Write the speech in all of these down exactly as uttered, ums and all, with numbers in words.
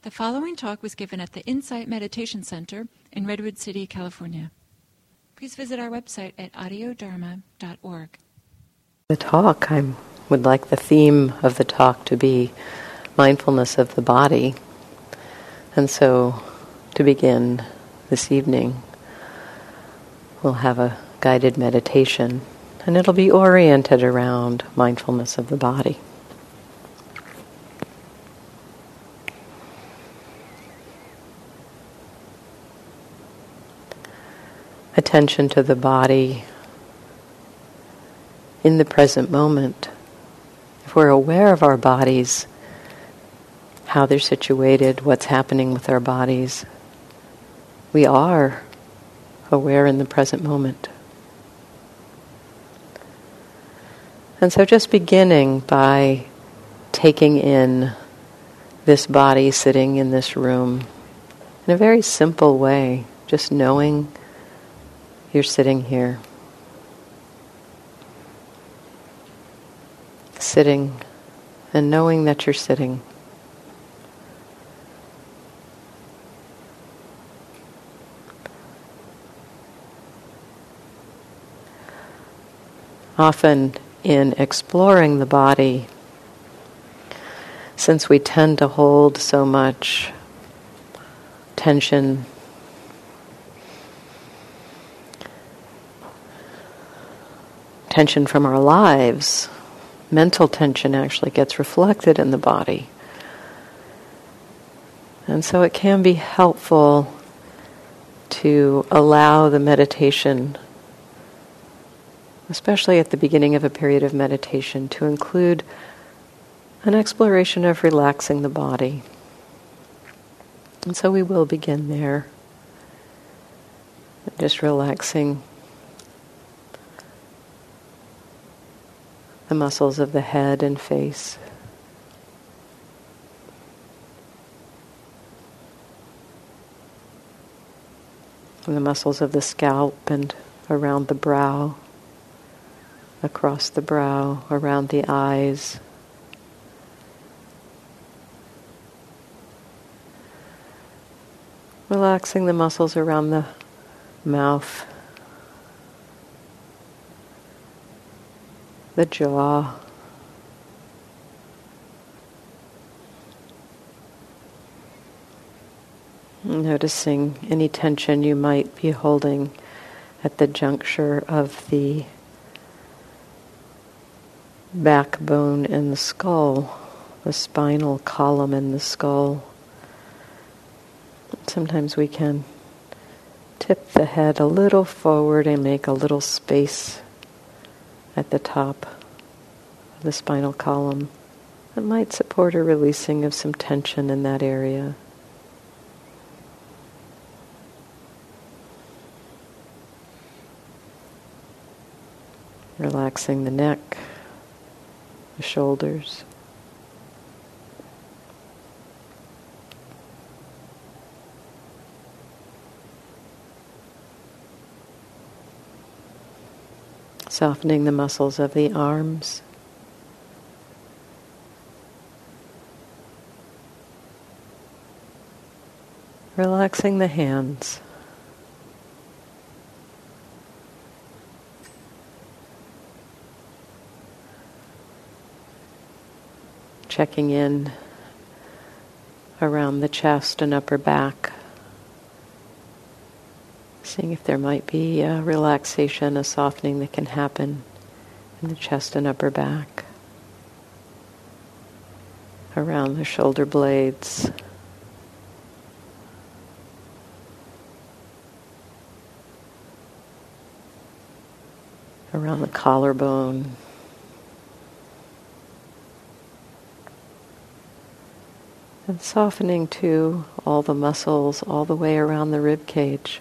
The following talk was given at the Insight Meditation Center in Redwood City, California. Please visit our website at audio dharma dot org. The talk, I would like the theme of the talk to be mindfulness of the body. And so, to begin this evening, we'll have a guided meditation, and it'll be oriented around mindfulness of the body. Attention to the body in the present moment. If we're aware of our bodies, how they're situated, what's happening with our bodies, we are aware in the present moment. And so just beginning by taking in this body sitting in this room in a very simple way, just knowing you're sitting here. Sitting and knowing that you're sitting. Often in exploring the body, since we tend to hold so much tension, tension from our lives, mental tension actually gets reflected in the body. And so it can be helpful to allow the meditation, especially at the beginning of a period of meditation, to include an exploration of relaxing the body. And so we will begin there, just relaxing the muscles of the head and face. And the muscles of the scalp and around the brow, across the brow, around the eyes. Relaxing the muscles around the mouth, the jaw, noticing any tension you might be holding at the juncture of the backbone and the skull, the spinal column in the skull. Sometimes we can tip the head a little forward and make a little space at the top of the spinal column. That might support a releasing of some tension in that area. Relaxing the neck, the shoulders. Softening the muscles of the arms. Relaxing the hands. Checking in around the chest and upper back. Seeing if there might be a relaxation, a softening that can happen in the chest and upper back, around the shoulder blades, around the collarbone, and softening too all the muscles all the way around the rib cage.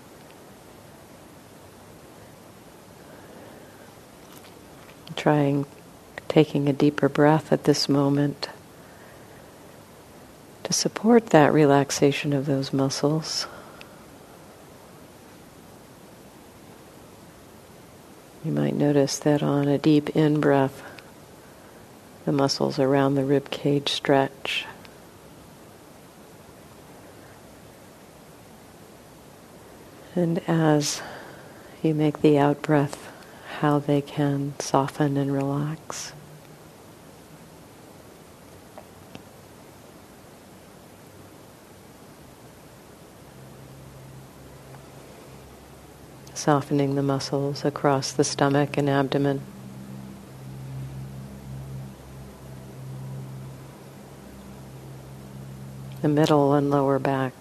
Trying, taking a deeper breath at this moment to support that relaxation of those muscles. You might notice that on a deep in-breath, the muscles around the rib cage stretch. And as you make the out-breath, how they can soften and relax. Softening the muscles across the stomach and abdomen. The middle and lower back.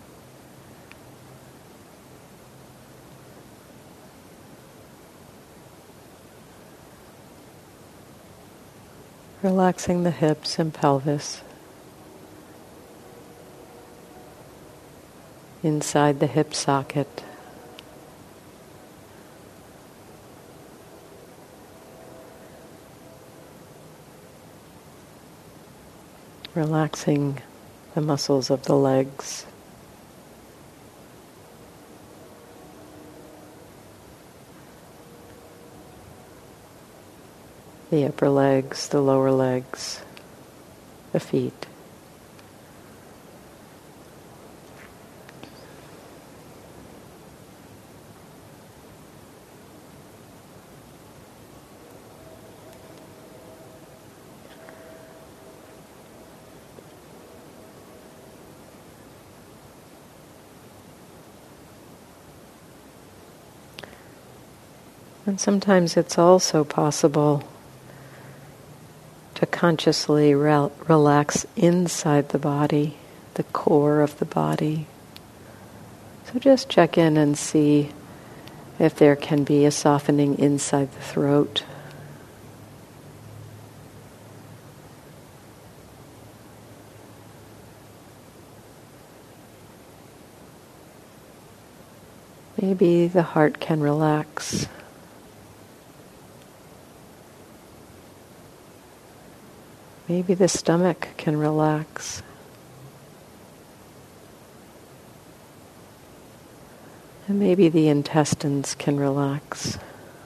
Relaxing the hips and pelvis. Inside the hip socket. Relaxing the muscles of the legs. The upper legs, the lower legs, the feet. And sometimes it's also possible to consciously rel- relax inside the body, the core of the body. So just check in and see if there can be a softening inside the throat. Maybe the heart can relax. Maybe the stomach can relax. And maybe the intestines can relax.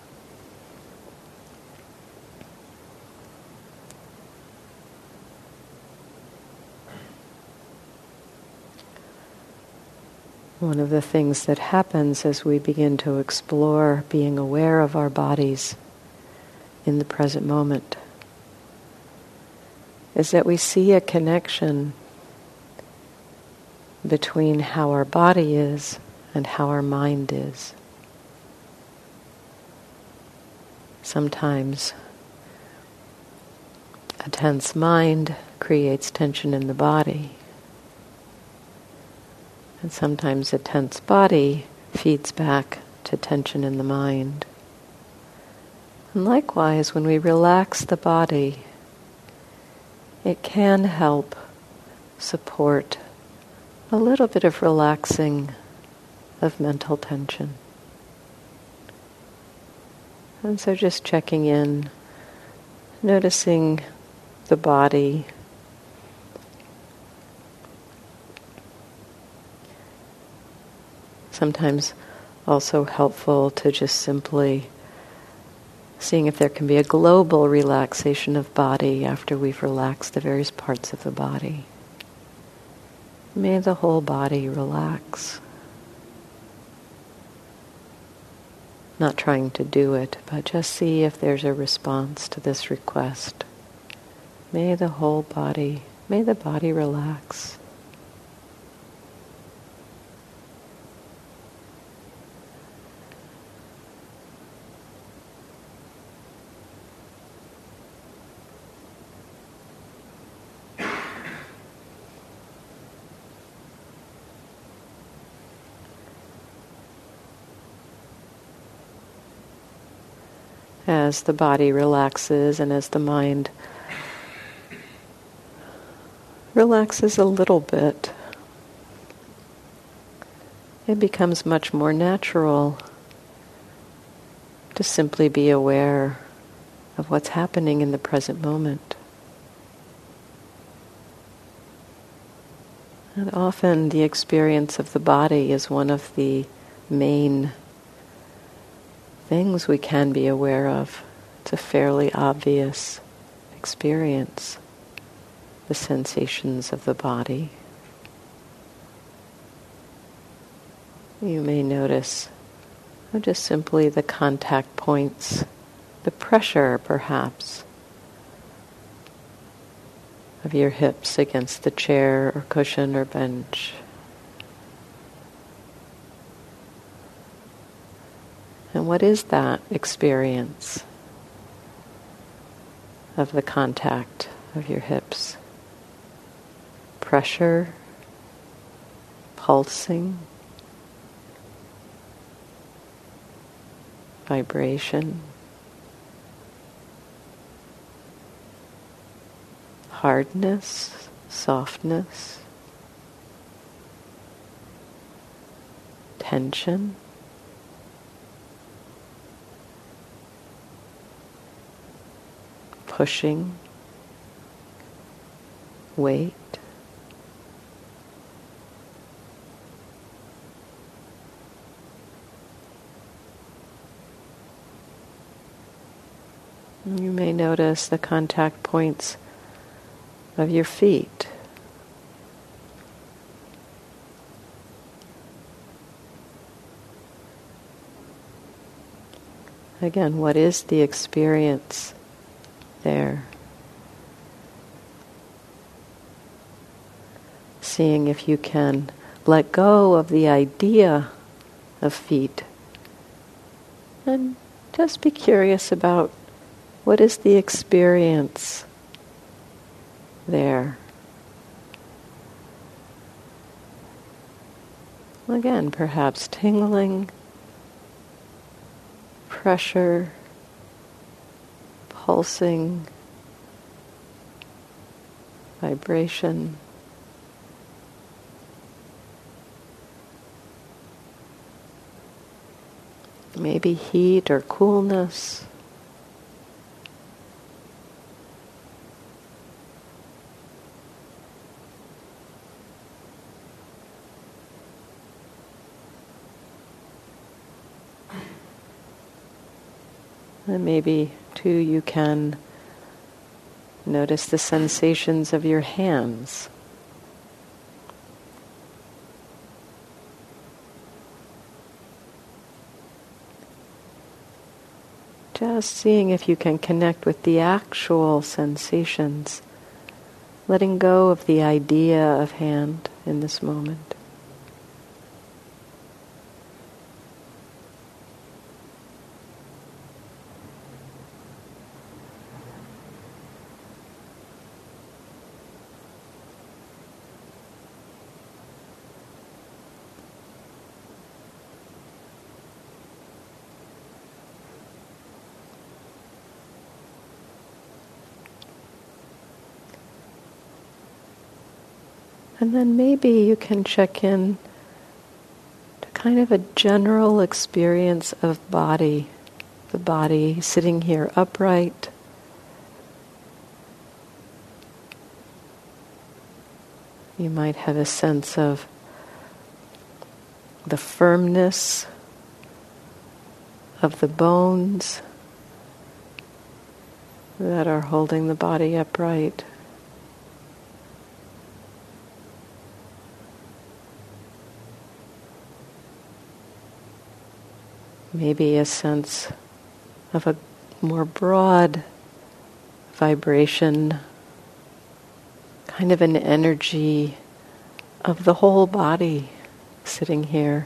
One of the things that happens as we begin to explore being aware of our bodies in the present moment is that we see a connection between how our body is and how our mind is. Sometimes a tense mind creates tension in the body, and sometimes a tense body feeds back to tension in the mind. And likewise, when we relax the body, it can help support a little bit of relaxing of mental tension. And so just checking in, noticing the body, sometimes also helpful to just simply seeing if there can be a global relaxation of body after we've relaxed the various parts of the body. May the whole body relax. Not trying to do it, but just see if there's a response to this request. May the whole body, may the body relax. As the body relaxes and as the mind relaxes a little bit, it becomes much more natural to simply be aware of what's happening in the present moment. And often the experience of the body is one of the main things we can be aware of. It's a fairly obvious experience, the sensations of the body. You may notice just simply the contact points, the pressure perhaps of your hips against the chair or cushion or bench. And what is that experience of the contact of your hips? Pressure, pulsing, vibration, hardness, softness, tension, pushing, weight. You may notice the contact points of your feet. Again, what is the experience there? Seeing if you can let go of the idea of feet and just be curious about what is the experience there. Again, perhaps tingling, pressure, pulsing, vibration. Maybe heat or coolness. And maybe, too, you can notice the sensations of your hands. Just seeing if you can connect with the actual sensations, letting go of the idea of hand in this moment. And then maybe you can check in to kind of a general experience of body, the body sitting here upright, you might have a sense of the firmness of the bones that are holding the body upright. Maybe a sense of a more broad vibration, kind of an energy of the whole body sitting here.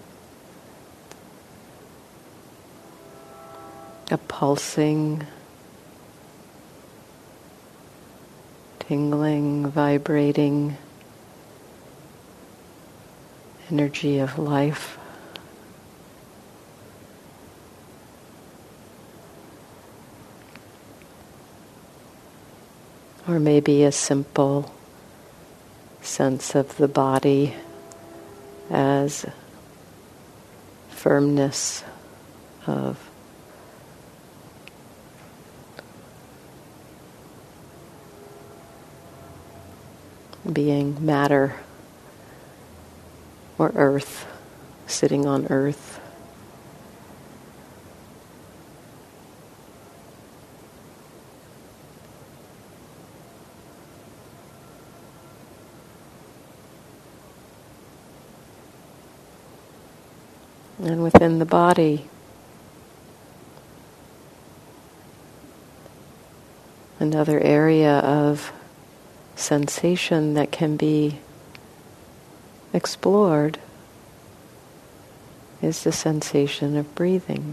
A pulsing, tingling, vibrating energy of life. Or maybe a simple sense of the body as firmness of being matter or earth, sitting on earth. And within the body, another area of sensation that can be explored is the sensation of breathing.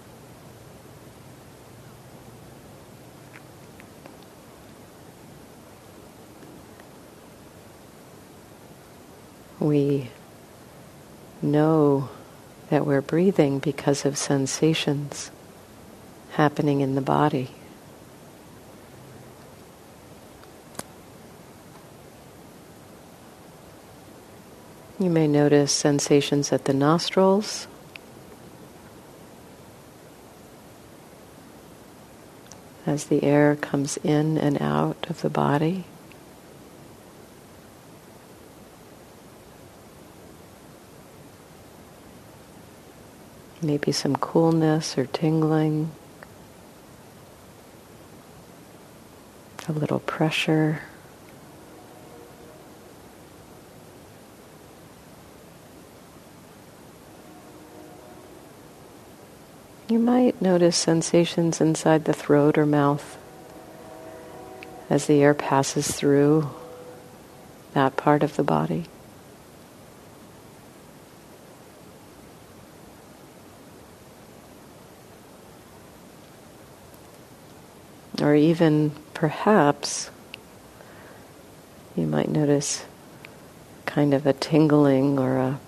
We know that we're breathing because of sensations happening in the body. You may notice sensations at the nostrils, as the air comes in and out of the body. Maybe some coolness or tingling, a little pressure. You might notice sensations inside the throat or mouth as the air passes through that part of the body. Or even, perhaps, you might notice kind of a tingling or a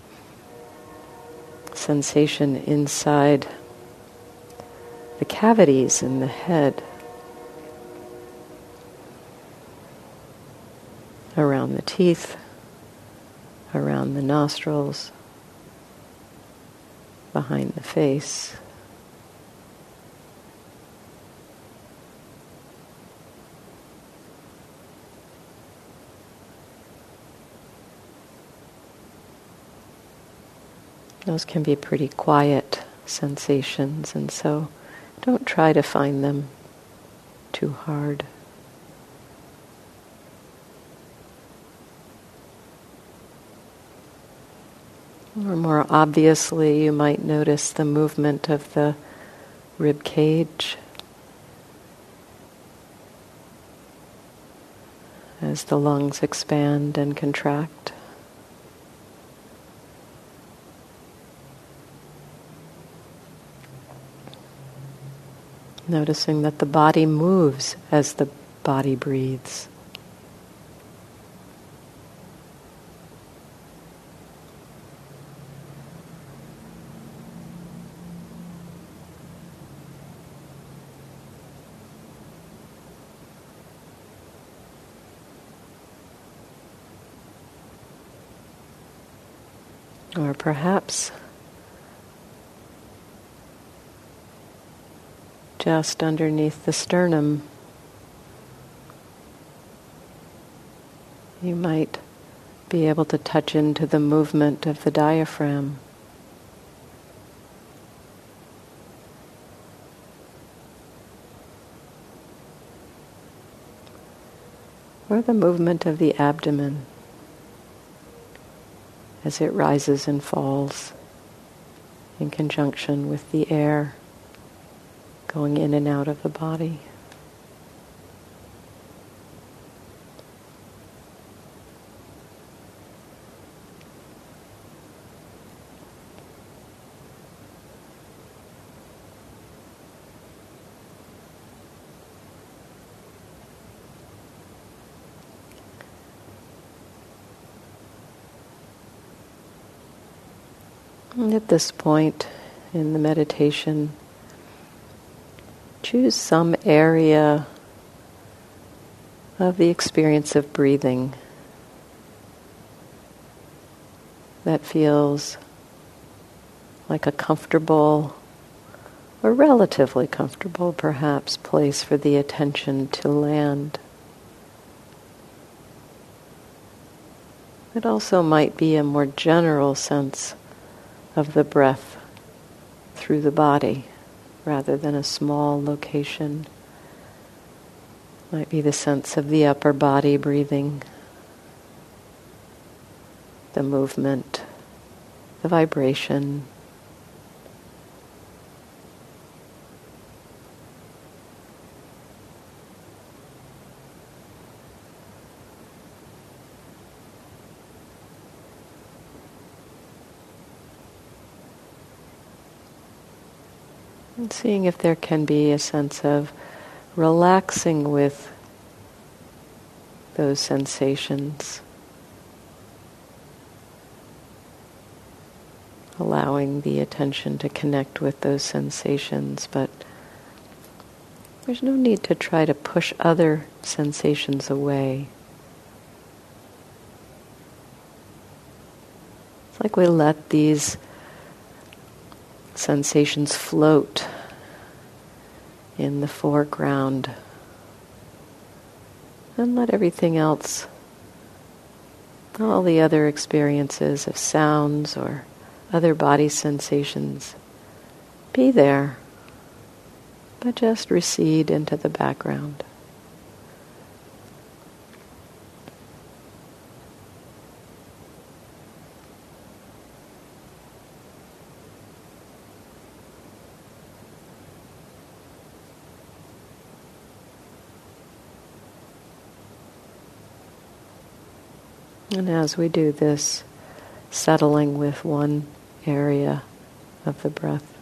sensation inside the cavities in the head, around the teeth, around the nostrils, behind the face. Those can be pretty quiet sensations, and so don't try to find them too hard. Or more obviously, you might notice the movement of the rib cage as the lungs expand and contract. Noticing that the body moves as the body breathes. Or perhaps just underneath the sternum, you might be able to touch into the movement of the diaphragm. Or the movement of the abdomen as it rises and falls in conjunction with the air going in and out of the body. And at this point in the meditation, choose some area of the experience of breathing that feels like a comfortable, or relatively comfortable perhaps, place for the attention to land. It also might be a more general sense of the breath through the body, rather than a small location. Might be the sense of the upper body breathing, the movement, the vibration, And seeing if there can be a sense of relaxing with those sensations. Allowing the attention to connect with those sensations, but there's no need to try to push other sensations away. It's like we let these sensations float in the foreground and let everything else, all the other experiences of sounds or other body sensations, be there, but just recede into the background. And as we do this, settling with one area of the breath,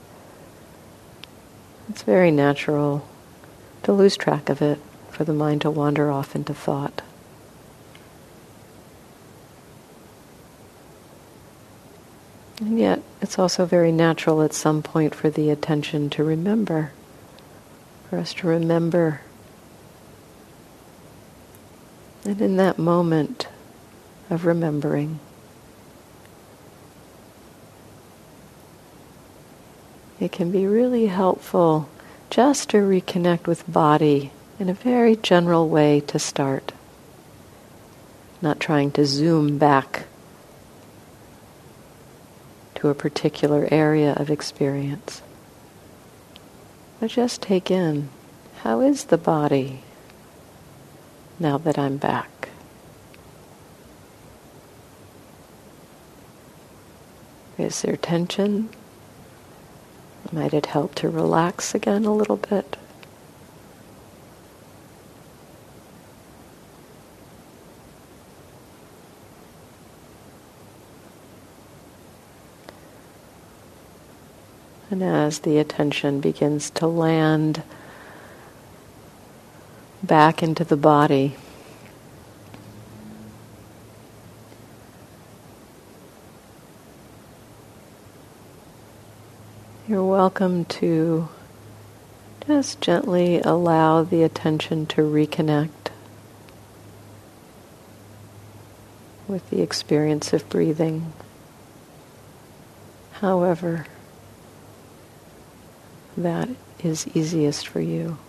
it's very natural to lose track of it, for the mind to wander off into thought. And yet, it's also very natural at some point for the attention to remember, for us to remember. And in that moment of remembering, it can be really helpful just to reconnect with body in a very general way to start. Not trying to zoom back to a particular area of experience, but just take in, how is the body now that I'm back? Is there tension? Might it help to relax again a little bit? And as the attention begins to land back into the body, you're welcome to just gently allow the attention to reconnect with the experience of breathing, however that is easiest for you.